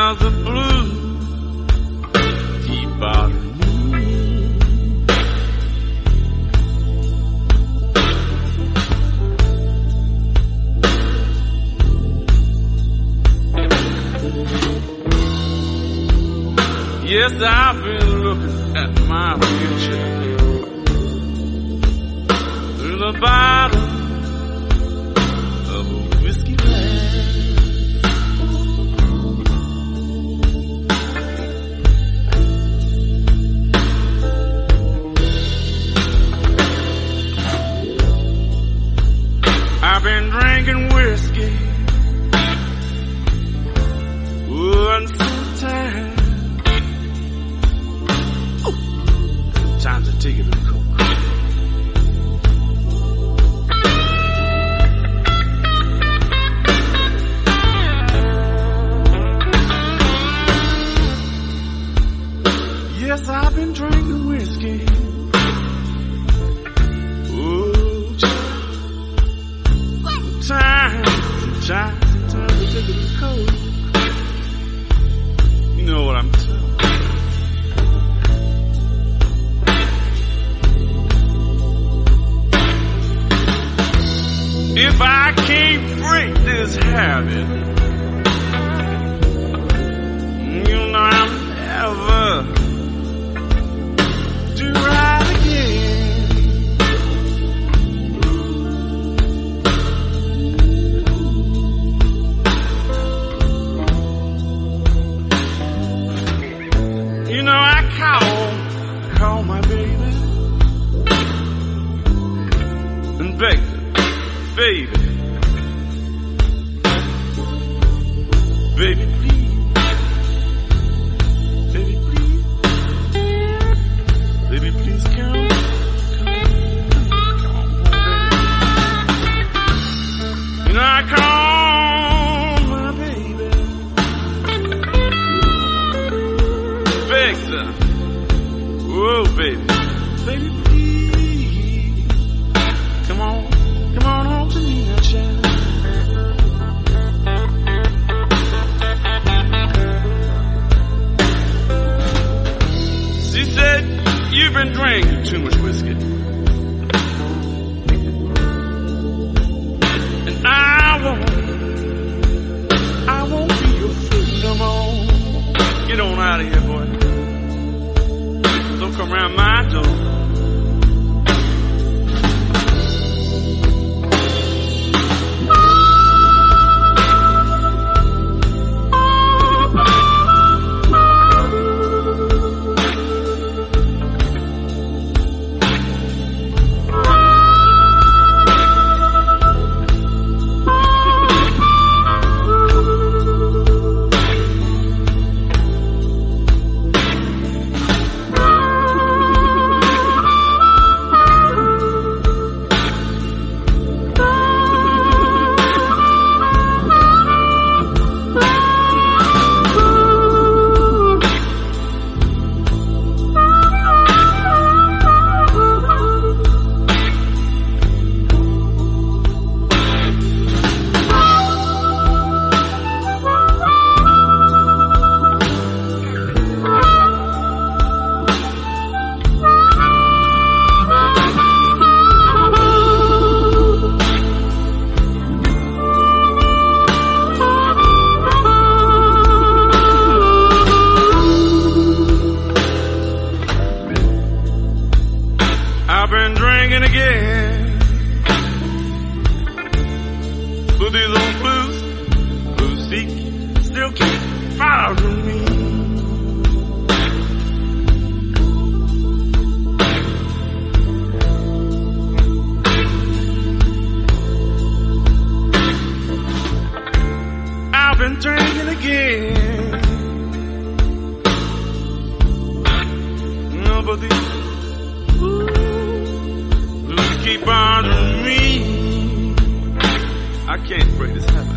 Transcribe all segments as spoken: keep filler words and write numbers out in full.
'cause the blues keep bothering me. Yes, I've been looking at my future through the bottom of a whiskey glass. I've been drinking whiskey, oh, and sometimes, oh, sometimes I take a little coke. Yes, I've been drinking whiskey. Oh, sometimes, sometimes, sometimes I take a little coke. You know what I'm saying? If I can't break this habit, you know I'm never do right again. You know I call, call my baby and beg her, baby, baby please, baby please, baby please come, come, come on, baby. You know I call my baby, begged her, oh baby, baby please, come on, come on home to me now, child. She said, you've been drinking too much whiskey, and I won't, I won't be your fool no more. Get on out of here, boy. Don't come around my door. I've been drinking again, but these old blues, blues seek, still keep bothering me. I've been drinking again, no, but these keep bothering me. I can't break this habit.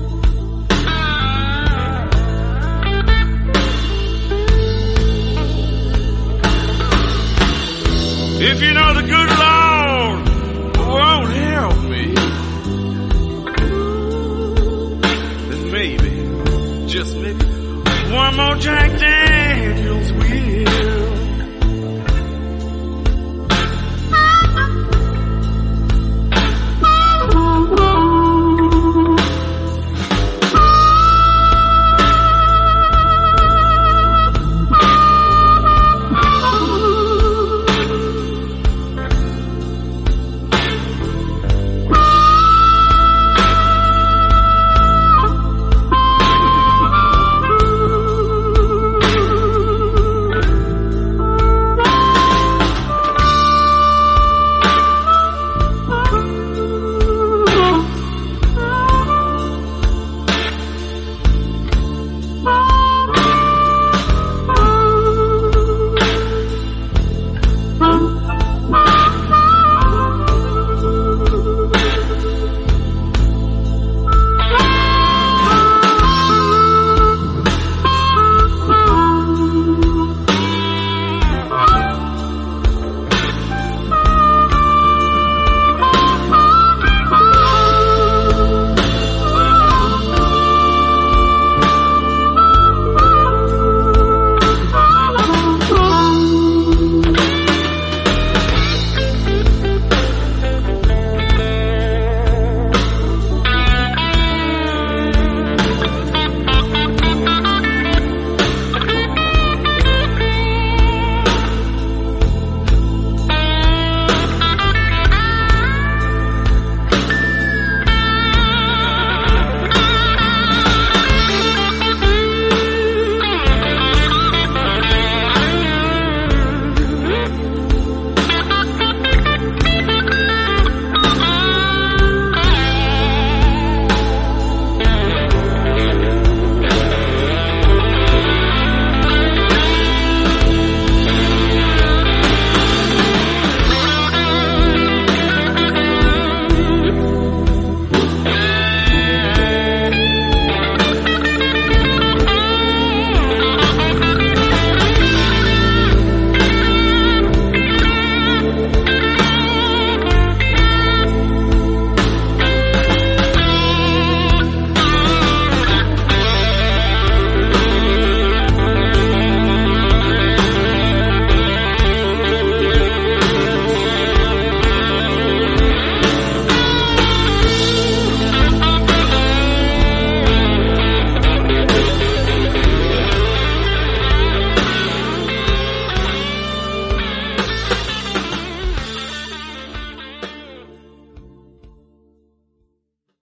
If you know the good Lord won't help me, then maybe, just maybe, more Jack Daniels.